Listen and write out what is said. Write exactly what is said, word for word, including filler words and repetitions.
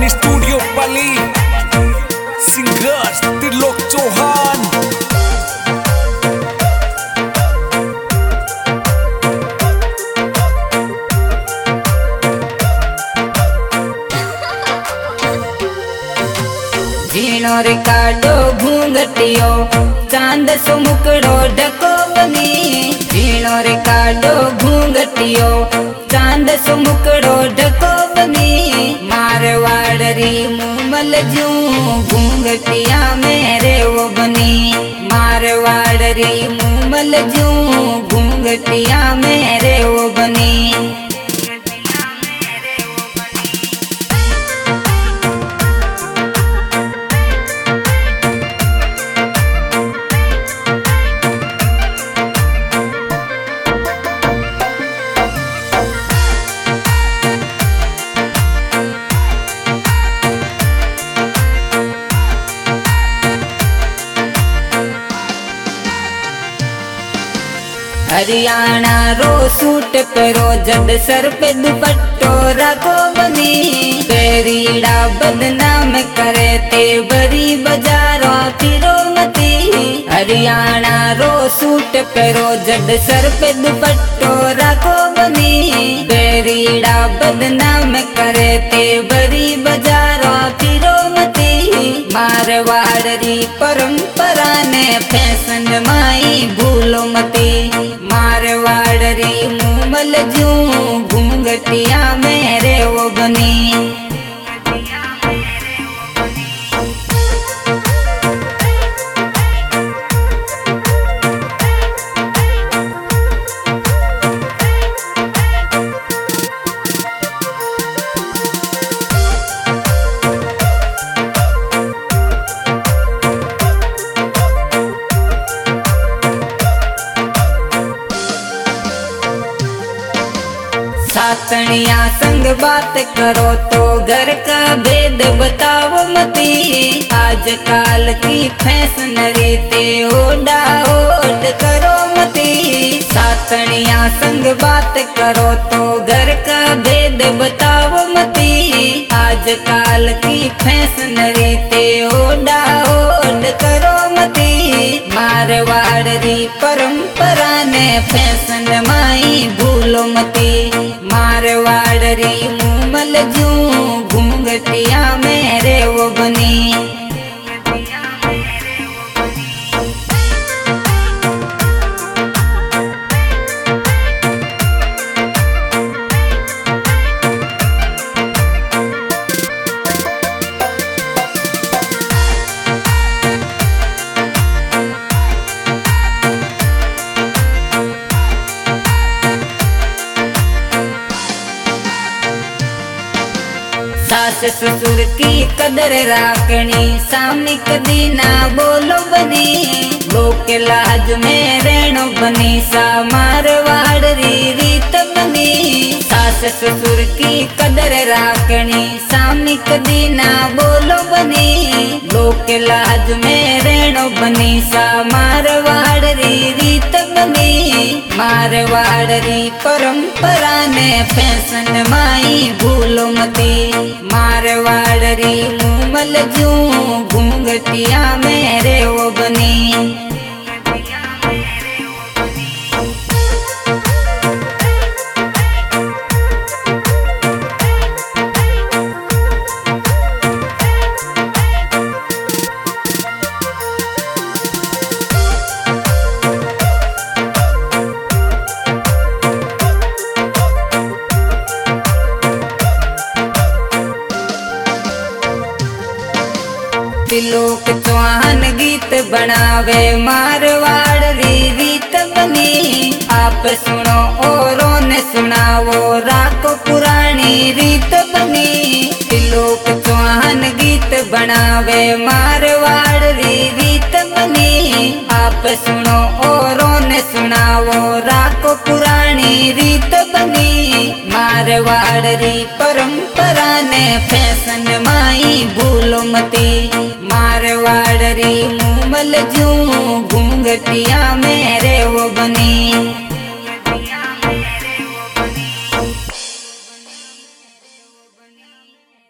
Studio पाली, singers Trilok Chauhan. झीणो रे काडो घूंघटियो चांद सो मुकड़ो ढको बनी। झीणो रे काडो घूंघटियो चांद सो मुकड़ो ढको बनी। मारवाड़ी मुमल जू घूंघटिया मेरे वो बनी। मारवाड़ी मुमल जू घूंघटिया मेरे वो बनी। हरियाणा रो सूट करो जद सर पे दुपट्टो रखो बनी। पेरीड़ा बदनाम करे ते बरी बजारो फिरो मती। हरियाणा रो सूट करो जद सर पे दुपट्टो रखो बनी। पेरीड़ा बदनाम करे ते बरी बजारो फिरो मती। मारवाड़ी परंपरा ने फैशन माई भूलो मती। मारवाड़ी मुमल जू घूंघटिया मेरे वो बनी। सातनिया संग बात करो तो घर का भेद बताओ मती। आजकल की फैशन रीते ओडा ओड करो मती। सातनिया संग बात करो तो घर का भेद बताओ मती। आजकल की फैशन रीते ओडा ओड करो मती। मारवाड़ी परंपरा ने फैशन माई भूलो मती। मारवाड़ी मुमल जू घूंघटिया मेरे वो बनी। सास ससुर की कदर राखनी सामने कदी ना बोलो बनी। लोक लाज में रहनो बनी सा मारवाड़ी रीत बनी। सास ससुर की कदर राखनी सामने कदी ना बोलो बनी। लोक लाज में रहनो बनी सा मारवाड़ी रीत बनी। मारवाड़ी परंपरा ने फैशन माई भूलो मती। मारवाड़ी मुमल जू घूंघटिया मेरे वो बनी। त्रिलोक चौहान गीत बनावे मारवाड़ी रीत बनी। आप सुनो औरों ने सुनावो राखो पुरानी रीत बनी। त्रिलोक चौहान गीत बनावे मारवाड़ी रीत बनी। आप सुनो औरों ने सुनावो राखो पुरानी रीत बनी। मारवाड़ी परंपरा ने फैशन माई भूलो मती। मारवाड़ी मुमल जू घूंघटिया मेरे